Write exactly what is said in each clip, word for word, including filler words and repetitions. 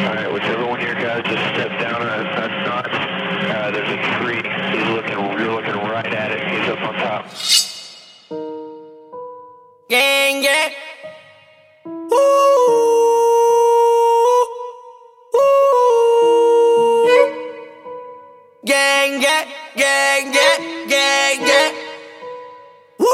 Alright, whichever one of your guys just stepped down a, a notch, uh, there's a tree. He's looking, you're looking right at it. He's up on top. Gang, gang. Ooh. Ooh. Gang, gang, gang, gang, gang, gang. Woo.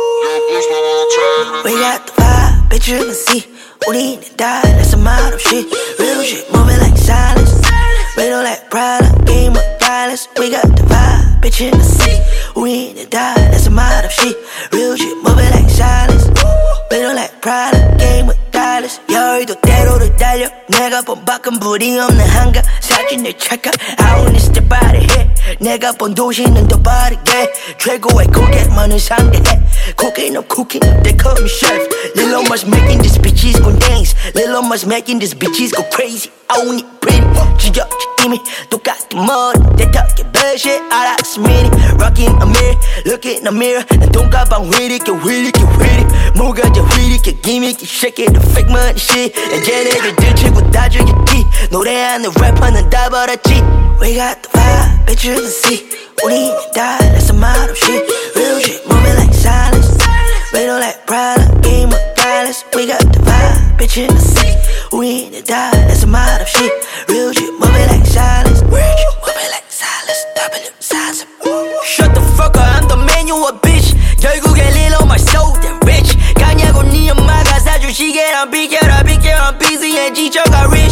We got the vibe, bitch, you can see. 우리는 die, that's a model shit. Real shit, moving like silence. We don't like Prada, game of violence. We got the vibe, bitch, you can see. 우리는 die, that's a model shit. Real shit, moving like silence. We don't like Prada, game of violence. 여의도 대로를 달려 내가 본 밖은 불이 없는 한가. 사진을 찰까 I wanna step out of here. 내가 본 도시는 더 빠르게 최고의 고객만을 상대해. Cooking up, cooking up, they call me chef. Lil' Omar's making these bitches go dance. Lil' Omar's making these bitches go crazy. I want it pretty, 지겹지 이미 똑같은 머리. They talking bullshit, I like some mini. Rocking a mirror, look in the mirror. 난 돈가방 whi리게 whi리게 whi리. 뭐가자 whi리게 gimmicky, shake it, the fake money shit. 야 쟤네들 들치고 따주겠지. 노래하는 래퍼는 다 버렸지. We got the vibe, bitch you can see. 우리는 die, that's a model shit. Real shit, moving like silence. We don't like Prada, game of violence. We got the vibe, bitch you can see. 우리는 die, that's a model shit. Real shit, moving like silence. Real shit, moving like silence. W silence. Shut the fuck up, I'm the man, you a bitch. 결국엔 Lil' Omar so damn rich. 가냐고 네 엄마가 사주시게 난 비켜라 비켜. I'm busy and 지쳐가 rich.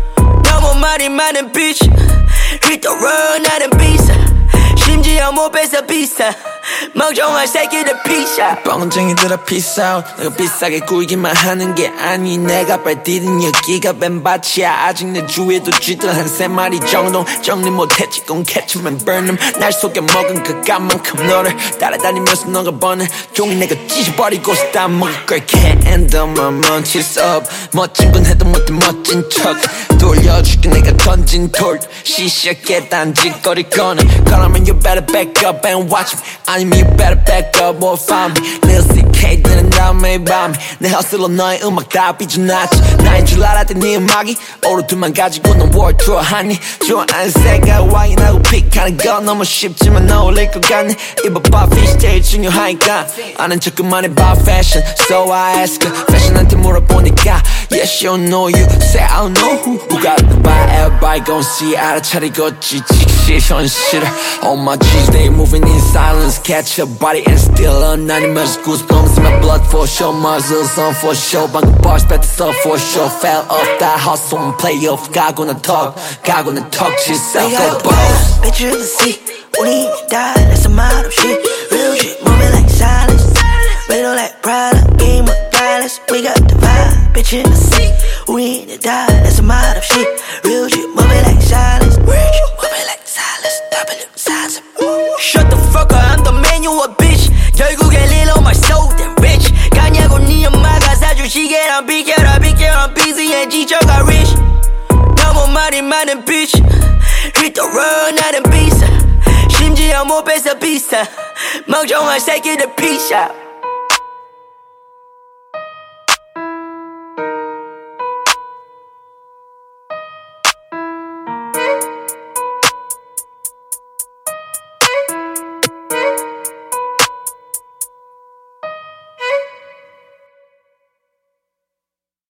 너무 말이 많은 bitch. Hit the road, 나는 비싸. 심지어 못 뺏어 비싸. 멍청한 새끼들 피사. 뻥쟁이들아 peace out. 내가 비싸게 굴기만 하는 게 아니. 내가 발디딘 여기가 벤바치야. 아직 내 주위에도 쥐들 한 세 마리 정도. 정리 못했지 gon' catch 'em and burn 'em. 날 속여 먹은 그감만큼 너를 따라다니면서 너가 버는 종이 내가 찢어버리고 싶다 먹을 걸. Can't handle my munchies up. 멋진 건 해도 못해 멋진 척. 돌려줄게 내가 던진 돌. 시시하게 단짓거릴 거는 그러면 you better back up and watch me. 아니면 you better back up or find me. Lil 씨케이 드는 다음에 밤에 내 헛슬로 너의 음악 다 삐져났지. 나인 줄 알았던 네 음악이 오르투만 가지고 넌 world tour 하니. 좋아하는 색깔 와인하고 픽하는 건 너무 쉽지만 어울릴 것 같네. 입어봐 fish 제일 중요하니까 아는 척 그만해봐 fashion. So I ask her fashion한테 물어보니까 yes you know you say I don't know who. Who got the vibe everybody gon' see. 알아차리고 지직시 현실을. All my G's they moving in silence. Catch your body and still anonymous. Goosebumps in my blood for sure. Muscles on for sure. 방금 bars 뱉었어 for sure. Fell off that hustle and play off. 가고는 talk, 가고는 talk. She's We self got go the boss. vibe, bitch you can see. 우리는 die, that's a model shit. Real shit, moving like silence. We don't like Prada, game of violence. We got the vibe, bitch you can see. 우리는 die, that's a model shit. Real shit, moving like silence. Real shit, moving like silence. W silence. Shut the fuck up, I'm the man, you a bitch. 결국엔 Lil' Omar so damn rich. 가냐고 네 엄마가 사주시게 난 비켜라 비켜. I'm busy and 지쳐가 rich. 너무 말이 많은 bitch. Hit the road, 나는 비싸. 심지어 못 뺏어 비싸. 멍청한 새끼들 피사.